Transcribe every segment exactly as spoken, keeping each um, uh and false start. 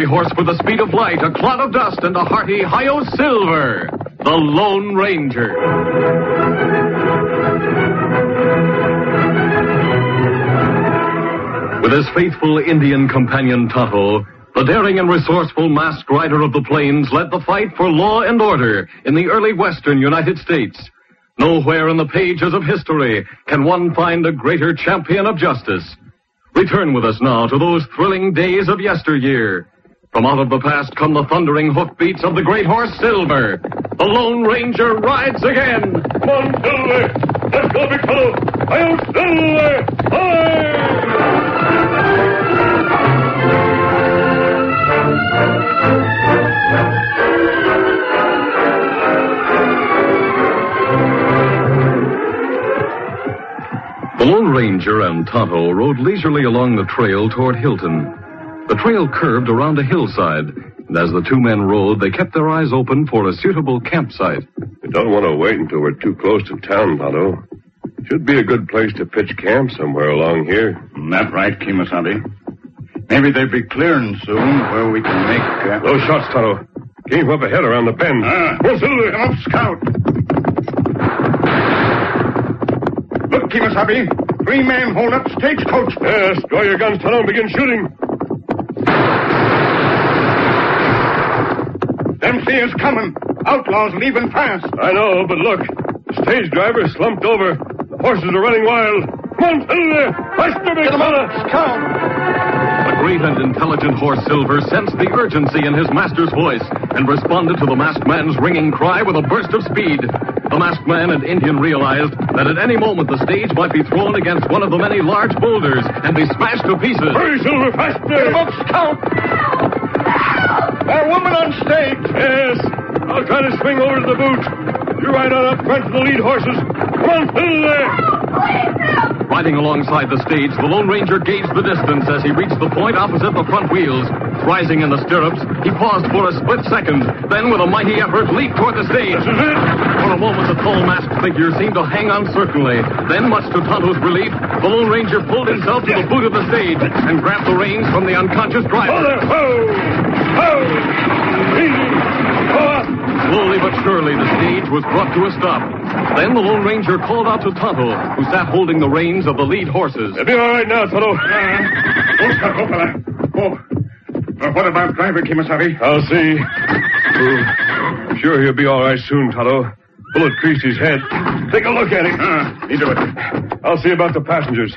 every horse with the speed of light, a clod of dust, and a hearty Hi-Yo Silver, the Lone Ranger. With his faithful Indian companion Tonto, the daring and resourceful masked rider of the plains led the fight for law and order in the early western United States. Nowhere in the pages of history can one find a greater champion of justice. Return with us now to those thrilling days of yesteryear. From out of the past come the thundering hoofbeats of the great horse Silver. The Lone Ranger rides again. Come on, Silver! Let's go, big fellow! Hi-Yo Silver! Hi! The Lone Ranger and Tonto rode leisurely along the trail toward Hilton. The trail curved around a hillside, and as the two men rode, they kept their eyes open for a suitable campsite. You don't want to wait until we're too close to town, Tonto. Should be a good place to pitch camp somewhere along here. That's right, Kimasabi. Maybe they'll be clearing soon where we can make... Uh... Those shots, Tonto. Came up ahead around the bend. Ah, Go, Silver! Come up, Scout. Look, Kimasabi. Three-man hold-up stagecoach. Yes, draw your guns, Tonto, and begin shooting. Them see us coming. Outlaws leaving fast. I know, but look. The stage driver slumped over. The horses are running wild. Come on, Silver! Faster, big fella! Scout! The great and intelligent horse Silver sensed the urgency in his master's voice and responded to the masked man's ringing cry with a burst of speed. The masked man and Indian realized that at any moment the stage might be thrown against one of the many large boulders and be smashed to pieces. Hurry, Silver, faster! Get him up, Scout! That woman on stage! Yes, I'll try to swing over to the boot. You ride on up front to the lead horses. Come on, Silver! Riding alongside the stage, the Lone Ranger gauged the distance as he reached the point opposite the front wheels. Rising in the stirrups, he paused for a split second, then with a mighty effort leaped toward the stage. This is it! For a moment, the tall masked figure seemed to hang uncertainly. Then, much to Tonto's relief, the Lone Ranger pulled himself to the boot of the stage and grabbed the reins from the unconscious driver. Mother, ho! Ho! Easy! Go up! Slowly but surely, the stage was brought to a stop. Then the Lone Ranger called out to Tonto, who sat holding the reins of the lead horses. They'll be all right now, Tonto. Go, Scout, go, fella. Go. Uh, what about driver, Kimasabi? I'll see. Oh, I'm sure he'll be all right soon, Tonto. Bullet creased his head. Take a look at him. Uh, you do it. I'll see about the passengers.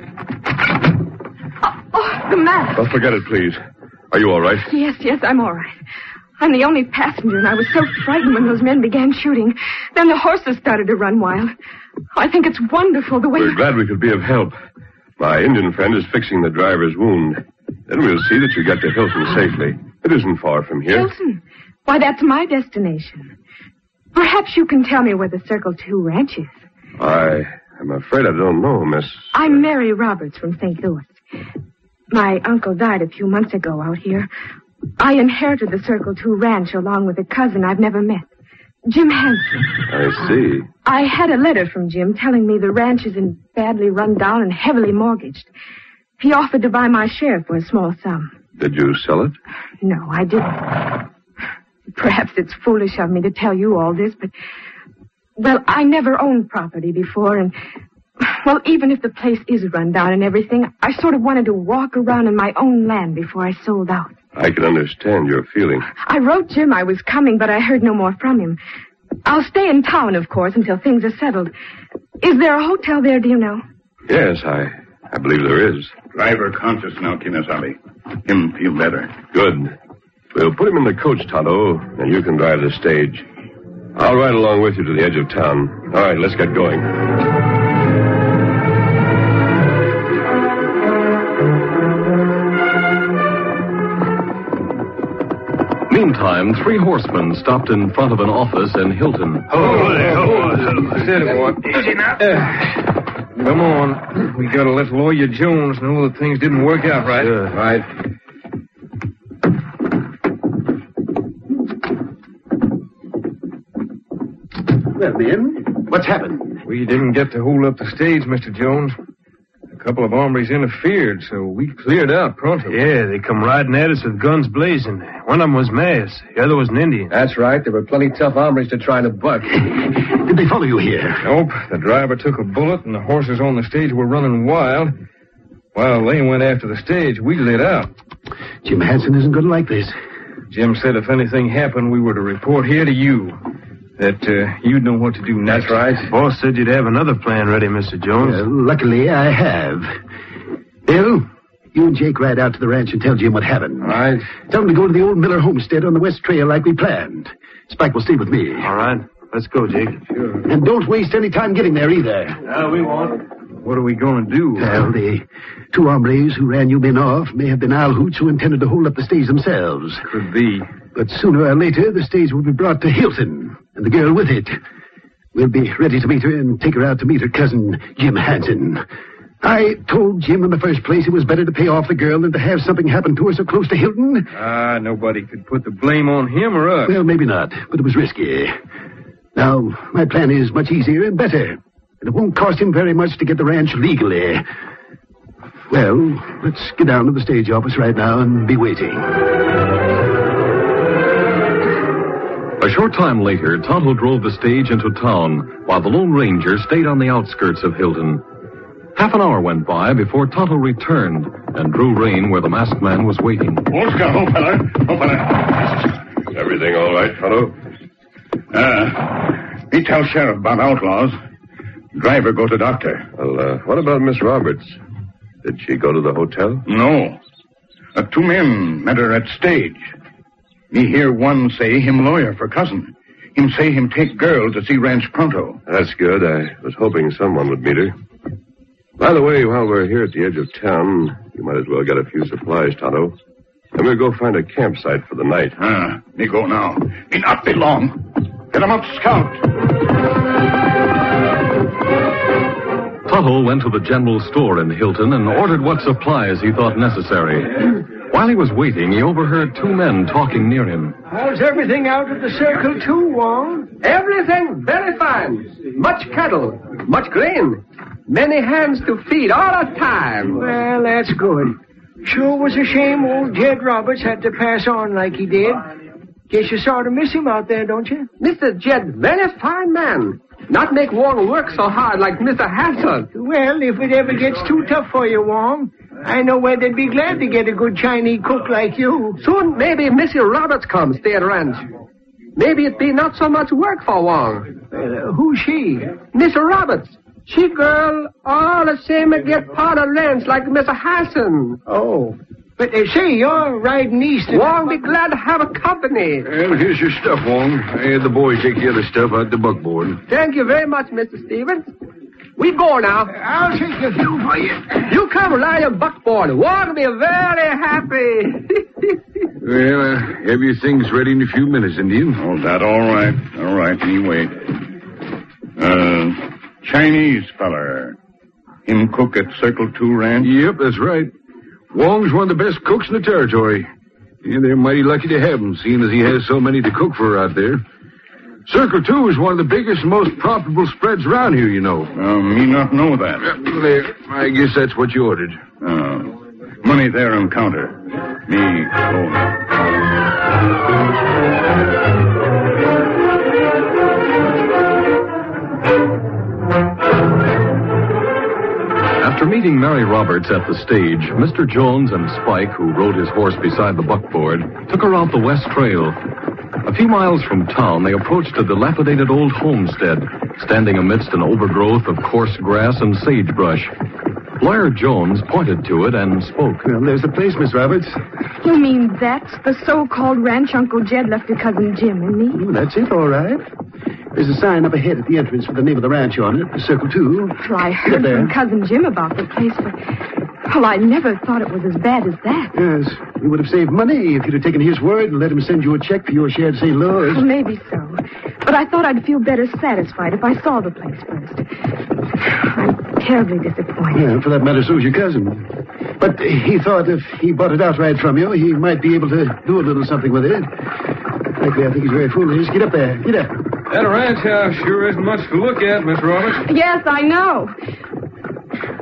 Oh, oh, the mask. Don't forget it, please. Are you all right? Yes, yes, I'm all right. I'm the only passenger, and I was so frightened when those men began shooting. Then the horses started to run wild. I think it's wonderful the way... We're glad we could be of help. My Indian friend is fixing the driver's wound. Then we'll see that you get to Hilton safely. It isn't far from here. Hilton? Why, that's my destination. Perhaps you can tell me where the Circle Two ranch is. I am afraid I don't know, Miss... I'm Mary Roberts from Saint Louis. My uncle died a few months ago out here. I inherited the Circle Two ranch along with a cousin I've never met, Jim Hanson. I see. I had a letter from Jim telling me the ranch is in badly run down and heavily mortgaged. He offered to buy my share for a small sum. Did you sell it? No, I didn't. Perhaps it's foolish of me to tell you all this, but... Well, I never owned property before, and... Well, even if the place is run down and everything, I sort of wanted to walk around in my own land before I sold out. I can understand your feeling. I wrote Jim I was coming, but I heard no more from him. I'll stay in town, of course, until things are settled. Is there a hotel there, do you know? Yes, I, I believe there is. Driver conscious now, Kimasabi. Him feel better. Good. We'll put him in the coach, Tonto, and you can drive the stage. I'll ride along with you to the edge of town. All right, let's get going. Meantime, three horsemen stopped in front of an office in Hilton. Oh, there, oh, Steady, boy. Easy now. Uh, come on. We gotta let Lawyer Jones know that things didn't work out right. Sure. Right. Well, men, what's happened? We didn't get to hold up the stage, Mister Jones. A A couple of hombres interfered, so we cleared out pronto. Yeah, they come riding at us with guns blazing. One of them was masked. The other was an Indian. That's right. There were plenty tough hombres to try to buck. Did they follow you here? Nope. The driver took a bullet, and the horses on the stage were running wild. While they went after the stage, we lit out. Jim Hansen isn't going to like this. Jim said if anything happened, we were to report here to you. That uh, you'd know what to do next. That's right. Boss said you'd have another plan ready, Mister Jones. Uh, luckily, I have. Bill, you and Jake ride out to the ranch and tell Jim what happened. All right. Tell him to go to the old Miller homestead on the west trail like we planned. Spike will stay with me. All right. Let's go, Jake. Sure. And don't waste any time getting there either. No, we won't. What are we going to do? Well, the two hombres who ran you men off may have been owl hoots who intended to hold up the stage themselves. Could be. But sooner or later, the stage will be brought to Hilton, and the girl with it. We'll be ready to meet her and take her out to meet her cousin, Jim Hansen. I told Jim in the first place it was better to pay off the girl than to have something happen to her so close to Hilton. Ah, nobody could put the blame on him or us. Well, maybe not, but it was risky. Now, my plan is much easier and better. And it won't cost him very much to get the ranch legally. Well, let's get down to the stage office right now and be waiting. A short time later, Tonto drove the stage into town, while the Lone Ranger stayed on the outskirts of Hilton. Half an hour went by before Tonto returned and drew rein where the masked man was waiting. Oh, Scout, oh, fella. Oh, fella. Everything all right, Tonto? Uh, me tell Sheriff about outlaws. Driver go to doctor. Well, uh, what about Miss Roberts? Did she go to the hotel? No. Uh, two men met her at stage. Me hear one say him lawyer for cousin. Him say him take girl to see Ranch Pronto. That's good. I was hoping someone would meet her. By the way, while we're here at the edge of town, you might as well get a few supplies, Tonto. And we'll go find a campsite for the night. Ah, me go now. Me not be long. Get 'em up, Scout. Tonto went to the general store in Hilton and ordered what supplies he thought necessary. While he was waiting, he overheard two men talking near him. How's everything out at the Circle Two, Wong? Everything very fine. Much cattle, much grain, many hands to feed all the time. Well, that's good. Sure was a shame old Jed Roberts had to pass on like he did. Guess you sort of miss him out there, don't you? Mister Jed, very fine man. Not make Wong work so hard like Mister Hanson. Well, if it ever gets too tough for you, Wong, I know where they'd be glad to get a good Chinese cook like you. Soon maybe Missy Roberts comes stay at ranch. Maybe it be not so much work for Wong. Uh, who's she? Miss Roberts. She girl all the same get part of ranch like Mister Hanson. Oh. But they say you're riding east. Wong be glad to have a company. Well, here's your stuff, Wong. I had the boy take the other stuff out the buckboard. Thank you very much, Mister Stevens. We go now. I'll take a few for you. You come ride your buckboard. Wong be very happy. Well, uh, have your things ready in a few minutes, Indian. Oh, that all right. All right, me wait. Uh, Chinese feller. Him cook at Circle Two Ranch? Yep, that's right. Wong's one of the best cooks in the territory. Yeah, they're mighty lucky to have him, seeing as he has so many to cook for out there. Circle Two is one of the biggest and most profitable spreads around here, you know. Uh, me not know that. Uh, there, I guess that's what you ordered. Uh, money there on counter. Me go now. After meeting Mary Roberts at the stage, Mister Jones and Spike, who rode his horse beside the buckboard, took her out the west trail. A few miles from town, they approached a dilapidated old homestead, standing amidst an overgrowth of coarse grass and sagebrush. Lawyer Jones pointed to it and spoke. Well, there's the place, Miss Roberts. You mean that's the so-called ranch Uncle Jed left to Cousin Jim and me? Oh, that's it, all right. There's a sign up ahead at the entrance with the name of the ranch on it, Circle Two. Well, I heard from Cousin Jim about the place, but... Well, I never thought it was as bad as that. Yes, we would have saved money if you'd have taken his word and let him send you a check for your share at Saint Louis. Well, maybe so. But I thought I'd feel better satisfied if I saw the place first. I'm terribly disappointed. Yeah, for that matter, so's your cousin. But he thought if he bought it outright from you, he might be able to do a little something with it. Frankly, I think he's very foolish. Get up there. Get up. That ranch house sure isn't much to look at, Miss Roberts. Yes, I know.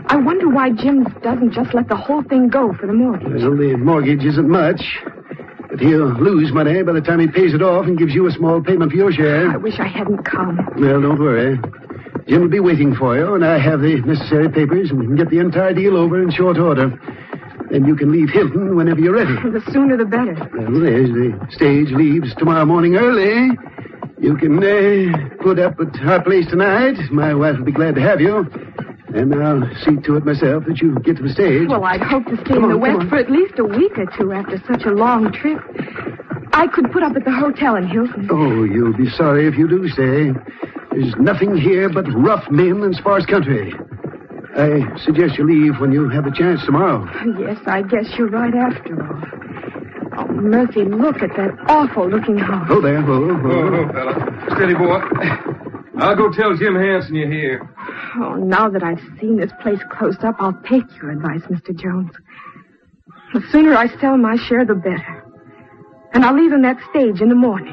I wonder why Jim doesn't just let the whole thing go for the mortgage. Well, the mortgage isn't much, but he'll lose money by the time he pays it off and gives you a small payment for your share. I wish I hadn't come. Well, don't worry. Jim will be waiting for you, and I have the necessary papers, and we can get the entire deal over in short order. Then you can leave Hilton whenever you're ready. The sooner the better. Well, there's the stage leaves tomorrow morning early. You can uh, put up at our place tonight. My wife will be glad to have you. And I'll see to it myself that you get to the stage. Well, I'd hope to stay Come in the on, West come on. for at least a week or two after such a long trip. I could put up at the hotel in Hilton. Oh, you'll be sorry if you do stay. There's nothing here but rough men and sparse country. I suggest you leave when you have a chance tomorrow. Yes, I guess you're right after all. Oh, Murphy, look at that awful-looking house. Oh, there. Oh, oh. Oh, oh, fella. Steady, boy. I'll go tell Jim Hanson you're here. Oh, now that I've seen this place close up, I'll take your advice, Mister Jones. The sooner I sell my share, the better. And I'll leave him that stage in the morning.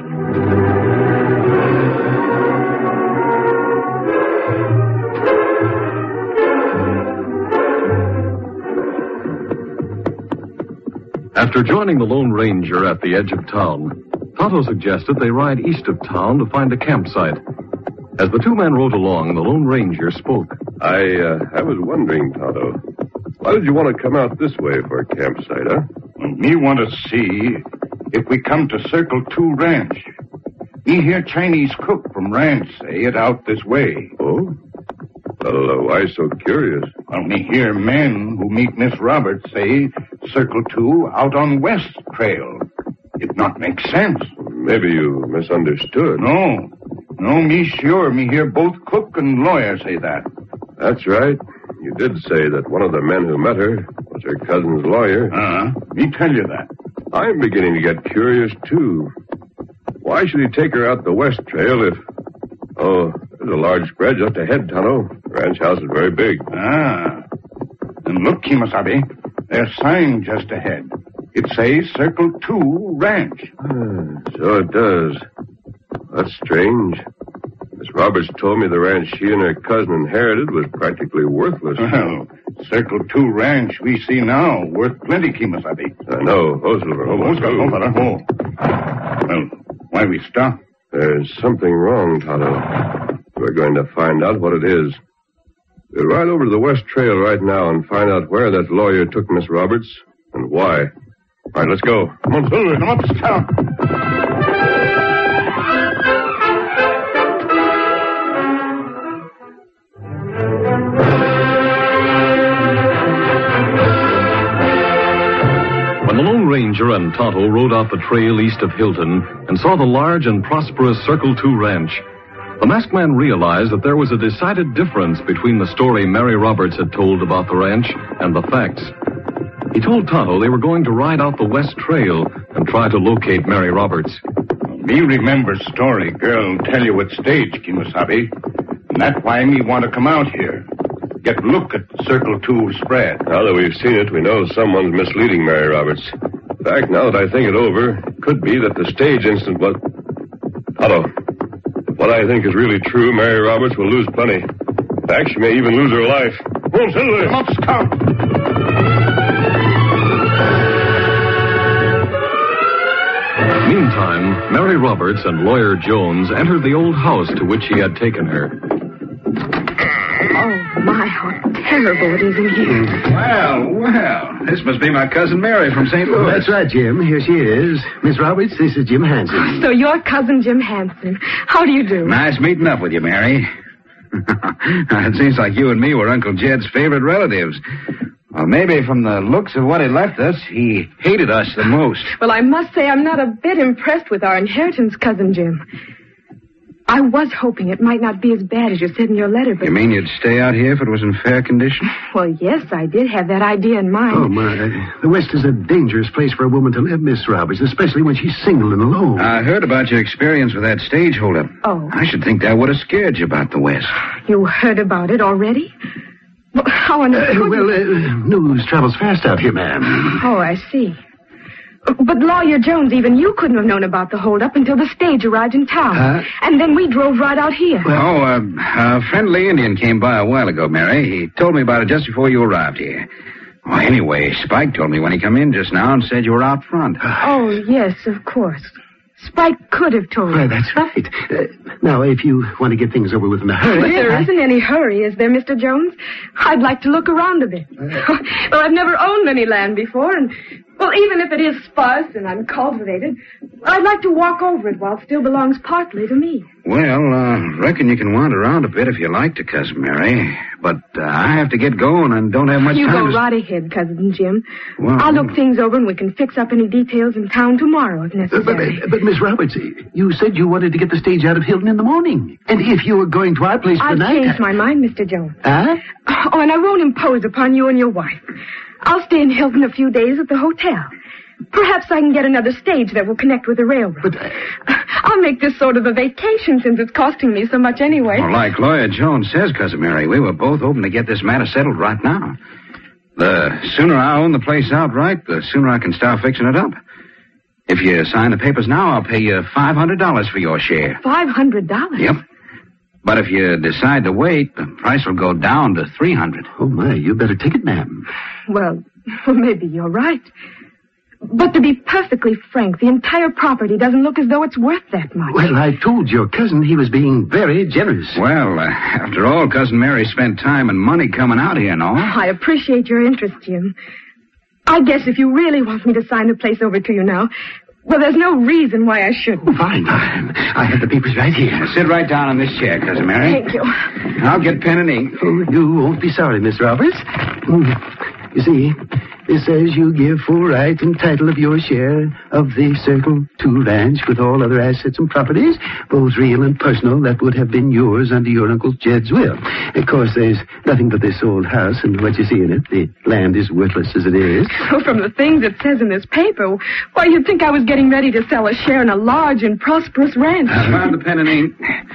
After joining the Lone Ranger at the edge of town, Tonto suggested they ride east of town to find a campsite. As the two men rode along, the Lone Ranger spoke. I, uh, I was wondering, Tonto, why did you want to come out this way for a campsite, huh? Well, me want to see if we come to Circle Two Ranch. Me hear Chinese cook from ranch say it out this way. Oh? Well, uh, why so curious? Well, me hear men who meet Miss Roberts say Circle Two out on West Trail. It not make sense. Maybe you misunderstood. No. No, me sure. Me hear both cook and lawyer say that. That's right. You did say that one of the men who met her was her cousin's lawyer. Uh-huh. Me tell you that. I'm beginning to get curious, too. Why should he take her out the West Trail if... Oh, there's a large spread just ahead, Tonto. The ranch house is very big. Ah. And look, Kimasabi, there's sign just ahead. It says Circle Two Ranch. Ah, so it does. That's strange. Miss Roberts told me the ranch she and her cousin inherited was practically worthless. Well, Circle Two Ranch we see now worth plenty, Kimasabi. I know. Oh, Silver. Oh, oh, oh, fella, oh. Well, why we stop? There's something wrong, Tonto. We're going to find out what it is. We'll ride over to the West Trail right now and find out where that lawyer took Miss Roberts and why. All right, let's go. Come on, Silver. Come up, stop. The Lone Ranger and Tonto rode out the trail east of Hilton and saw the large and prosperous Circle Two Ranch. The masked man realized that there was a decided difference between the story Mary Roberts had told about the ranch and the facts. He told Tonto they were going to ride out the West Trail and try to locate Mary Roberts. Me remember story girl tell you at stage, Kimasabi. And that's why me want to come out here. Get look at Circle Two spread. Now that we've seen it, we know someone's misleading Mary Roberts. In fact, now that I think it over, it could be that the stage incident was... Tonto, what I think is really true, Mary Roberts will lose plenty. In fact, she may even lose her life. Oh, Silver! Come up, stop! Meantime, Mary Roberts and Lawyer Jones entered the old house to which he had taken her. Oh, my, how terrible it is in here. Well, well. This must be my cousin Mary from Saint Louis. That's right, Jim. Here she is. Miss Roberts, this is Jim Hanson. So you're cousin Jim Hanson. How do you do? Nice meeting up with you, Mary. It seems like you and me were Uncle Jed's favorite relatives. Well, maybe from the looks of what he left us, he hated us the most. Well, I must say I'm not a bit impressed with our inheritance, cousin Jim. I was hoping it might not be as bad as you said in your letter, but... You mean you'd stay out here if it was in fair condition? Well, yes, I did have that idea in mind. Oh, my. The West is a dangerous place for a woman to live, Miss Roberts, especially when she's single and alone. I heard about your experience with that stage holdup. Oh. I should think that would have scared you about the West. You heard about it already? Well, how on earth... Uh, well, uh, news travels fast out here, ma'am. Oh, I see. But Lawyer Jones, even you couldn't have known about the holdup until the stage arrived in town. Huh? And then we drove right out here. Oh, uh, a friendly Indian came by a while ago, Mary. He told me about it just before you arrived here. Well, anyway, Spike told me when he came in just now and said you were out front. Oh, yes, of course. Spike could have told Why, me. that's right. Uh, now, if you want to get things over with in a hurry... But there I... isn't any hurry, is there, Mister Jones? I'd like to look around a bit. Well, I've never owned any land before, and, well, even if it is sparse and uncultivated, I'd like to walk over it while it still belongs partly to me. Well, uh, reckon you can wander around a bit if you like to, Cousin Mary. But uh, I have to get going and don't have much you time go to... right ahead, Cousin Jim. Well, I'll look things over and we can fix up any details in town tomorrow if Uh, necessary. but, but, Miss Roberts, you said you wanted to get the stage out of Hilton in the morning. And if you were going to our place for I've night... changed my mind, Mister Jones. Huh? Oh, and I won't impose upon you and your wife. I'll stay in Hilton a few days at the hotel. Perhaps I can get another stage that will connect with the railroad. But... Uh... I'll make this sort of a vacation since it's costing me so much anyway. Well, like Lawyer Jones says, Cousin Mary, we were both hoping to get this matter settled right now. The sooner I own the place outright, the sooner I can start fixing it up. If you sign the papers now, I'll pay you five hundred dollars for your share. five hundred dollars? Yep. But if you decide to wait, the price will go down to three hundred dollars. Oh, my, you better take it, ma'am. Well, maybe you're right. But to be perfectly frank, the entire property doesn't look as though it's worth that much. Well, I told your cousin he was being very generous. Well, uh, after all, Cousin Mary spent time and money coming out here, no? I appreciate your interest, Jim. I guess if you really want me to sign the place over to you now, well, there's no reason why I shouldn't. Oh, fine, fine. I have the papers right here. Sit right down on this chair, Cousin Mary. Thank you. I'll get pen and ink. Oh, you won't be sorry, Miss Roberts. You see, it says you give full right and title of your share of the Circle Two Ranch with all other assets and properties, both real and personal, that would have been yours under your Uncle Jed's will. Of course, there's nothing but this old house and what you see in it. The land is worthless as it is. So from the things it says in this paper, why, you'd think I was getting ready to sell a share in a large and prosperous ranch. I found the pen and ink.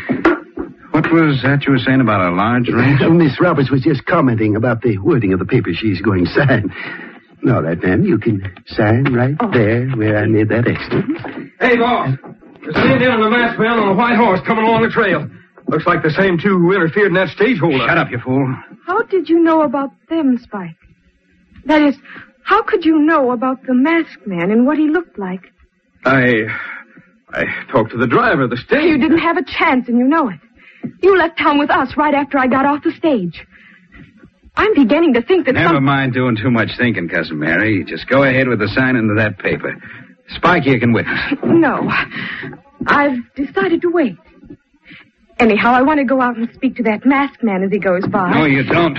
What was that you were saying about a large ranch? Uh, Miss Roberts was just commenting about the wording of the paper she's going to sign. All right, ma'am, you can sign right oh. there where I made that X. Hey, boss. There's an Indian and a masked man on a white horse coming along the trail. Looks like the same two who interfered in that stage holdup. Shut up, you fool. How did you know about them, Spike? That is, how could you know about the masked man and what he looked like? I... I talked to the driver of the stage. You didn't have a chance, and you know it. You left town with us right after I got off the stage. I'm beginning to think that Never some... mind doing too much thinking, Cousin Mary. Just go ahead with the signing of that paper. Spike here can witness. No. I've decided to wait. Anyhow, I want to go out and speak to that masked man as he goes by. No, you don't.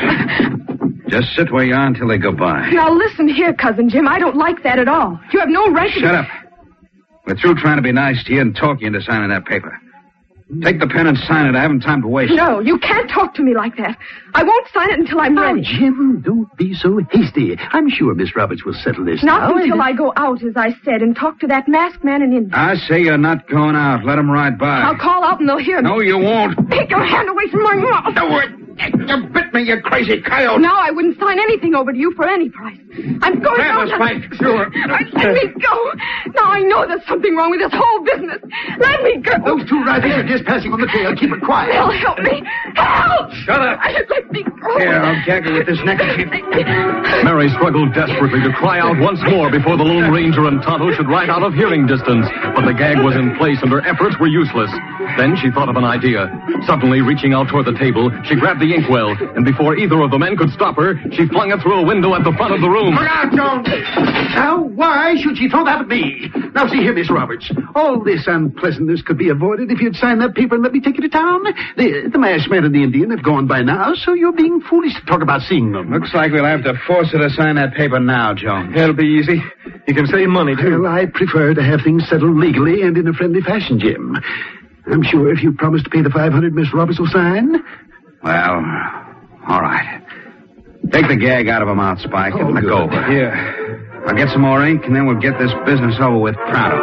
Just sit where you are until they go by. Now, listen here, Cousin Jim. I don't like that at all. You have no right to... Shut up. We're through trying to be nice to you and talk you into signing that paper. Take the pen and sign it. I haven't time to waste. No, you can't talk to me like that. I won't sign it until I'm Now, ready. Jim, don't be so hasty. I'm sure Miss Roberts will settle this Not now. until and- I go out, as I said, and talk to that masked man in India. I say you're not going out. Let them ride by. I'll call out and they'll hear me. No, you won't. Take your hand away from my mouth. No, it- you bit me, you crazy coyote. Now I wouldn't sign anything over to you for any price. I'm going Grab out. us, Spike. Sure. Let me go. Now I know there's something wrong with this whole business. Let me go. Those two riders are just passing on the trail. Keep it quiet. They'll help me. Help! Shut up. Let me go. Here, I'll gag you with this neckerchief. Mary struggled desperately to cry out once more before the Lone Ranger and Tonto should ride out of hearing distance, but the gag was in place and her efforts were useless. Then she thought of an idea. Suddenly, reaching out toward the table, she grabbed the inkwell, and before either of the men could stop her, she flung it through a window at the front of the room. Look out, Jones! Now, why should she throw that at me? Now, see here, Miss Roberts. All this unpleasantness could be avoided if you'd sign that paper and let me take you to town. The, the masked man and the Indian have gone by now, so you're being foolish to talk about seeing them. Looks like we'll have to force her to sign that paper now, Jones. That'll be easy. You can save money, too. Well, I prefer to have things settled legally and in a friendly fashion, Jim. I'm sure if you promise to pay the five hundred, Miss Roberts will sign. Well, all right. Take the gag out of her mouth, Spike, and Oh, let good. go of her. Yeah. I'll get some more ink, and then we'll get this business over with pronto.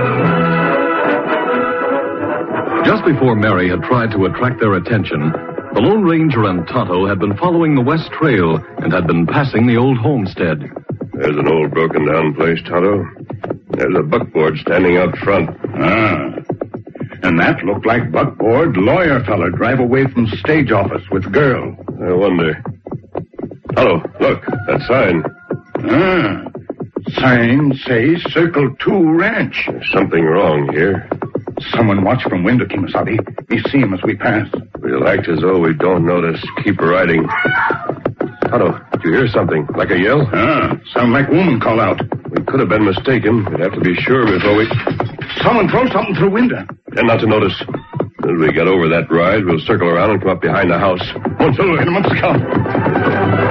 Just before Mary had tried to attract their attention, The Lone Ranger and Tonto had been following the west trail and had been passing the old homestead. There's an old broken-down place, Tonto. There's a buckboard standing out front. Ah. And that looked like buckboard lawyer fella drive away from stage office with girl. I wonder. Tonto, look, that sign. Ah. Sign say Circle Two Ranch. There's something wrong here. Someone watch from window, Kimasabi. We see him as we pass. We'll act as though we don't notice. Keep riding. Tonto, did you hear something? Like a yell? Ah, sound like woman call out. We could have been mistaken. We'd have to be sure before we... Someone throw something through window. And not to notice. As we get over that rise, we'll circle around and come up behind the house. One silver in a month's come.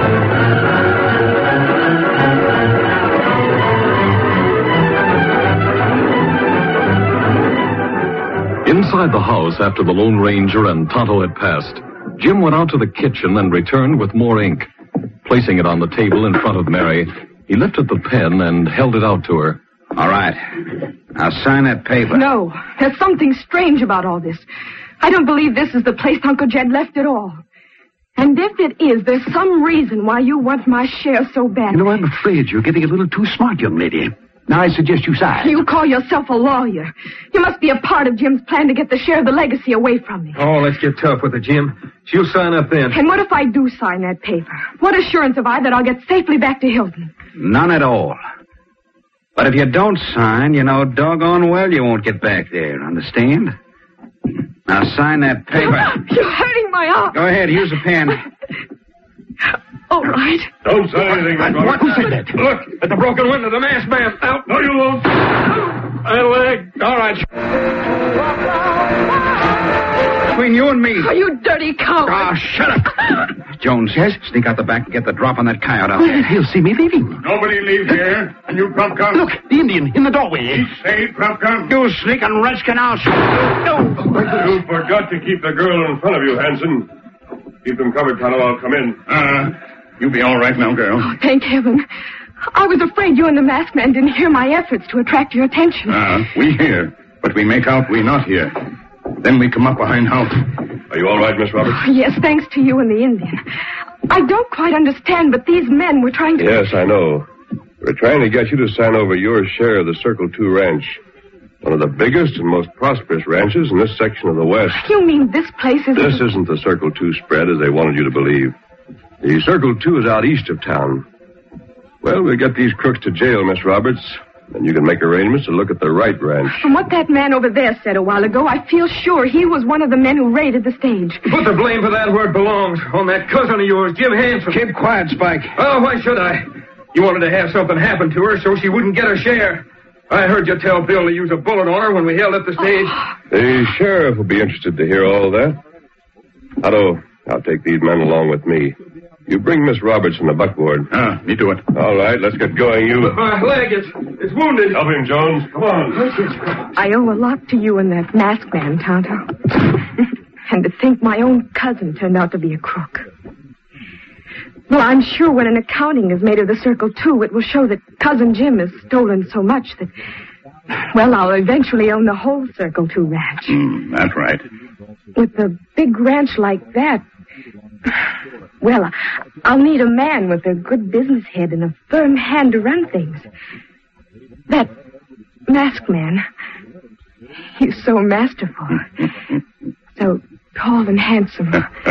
Inside the house, after the Lone Ranger and Tonto had passed, Jim went out to the kitchen and returned with more ink. Placing it on the table in front of Mary, he lifted the pen and held it out to her. All right. Now sign that paper. No, there's something strange about all this. I don't believe this is the place Uncle Jed left at all. And if it is, there's some reason why you want my share so badly. You know, I'm afraid you're getting a little too smart, young lady. Now, I suggest you sign. You call yourself a lawyer. You must be a part of Jim's plan to get the share of the legacy away from me. Oh, let's get tough with it, Jim. She'll sign up then. And what if I do sign that paper? What assurance have I that I'll get safely back to Hilton? None at all. But if you don't sign, you know doggone well you won't get back there. Understand? Now sign that paper. You're hurting my arm. Go ahead, use a pen. All right. Don't say anything, Robert. What? Who said that? Look, at the broken window, the masked man. Out. No, you won't. My leg. All right. Between you and me. Oh, you dirty coward. Oh, shut up. Jones says, sneak out the back and get the drop on that coyote out there. He'll see me leaving. Nobody leave here. And you, Krumpka? Look, the Indian in the doorway. He's saved, Krumpka. You sneaking redskin out. You forgot to keep the girl in front of you, Hanson. Keep them covered, Tonto. I'll come in. Uh, you be all right now, girl. Oh, thank heaven. I was afraid you and the masked man didn't hear my efforts to attract your attention. Uh, we hear, but we make out we not here. Then we come up behind house. Are you all right, Miss Roberts? Oh, yes, thanks to you and the Indian. I don't quite understand, but these men were trying to... Yes, I know. We're trying to get you to sign over your share of the Circle Two Ranch. One of the biggest and most prosperous ranches in this section of the West. You mean this place is... This isn't the Circle Two spread as they wanted you to believe. The Circle Two is out east of town. Well, we'll get these crooks to jail, Miss Roberts, and you can make arrangements to look at the right ranch. From what that man over there said a while ago, I feel sure he was one of the men who raided the stage. Put the blame for that where it belongs. On that cousin of yours, Jim Hanson. Keep quiet, Spike. Oh, why should I? You wanted to have something happen to her so she wouldn't get her share. I heard you tell Bill to use a bullet on her when we held up the stage. Oh. The sheriff will be interested to hear all that. Otto, I'll take these men along with me. You bring Miss Roberts in the buckboard. Ah, me do it. All right, let's get going. You... My leg is it's wounded. Help him, Jones. Come on. I owe a lot to you and that masked man, Tonto. And to think my own cousin turned out to be a crook. Well, I'm sure when an accounting is made of the Circle Two, it will show that Cousin Jim has stolen so much that, well, I'll eventually own the whole Circle Two ranch. Mm, that's right. With a big ranch like that, well, I'll need a man with a good business head and a firm hand to run things. That masked man, he's so masterful. So tall and handsome.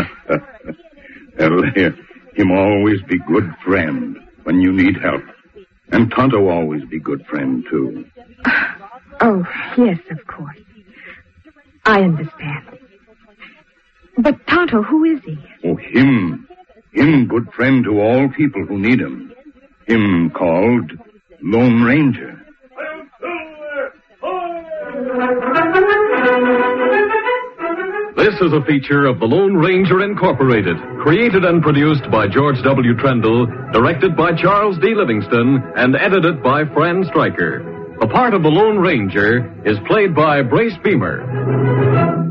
Well, here. Him always be good friend when you need help. And Tonto always be good friend, too. Oh, yes, of course. I understand. But Tonto, who is he? Oh, him. Him good friend to all people who need him. Him called Lone Ranger. This is a feature of the Lone Ranger Incorporated, created and produced by George W. Trendle, directed by Charles D. Livingston, and edited by Fran Stryker. The part of the Lone Ranger is played by Brace Beamer.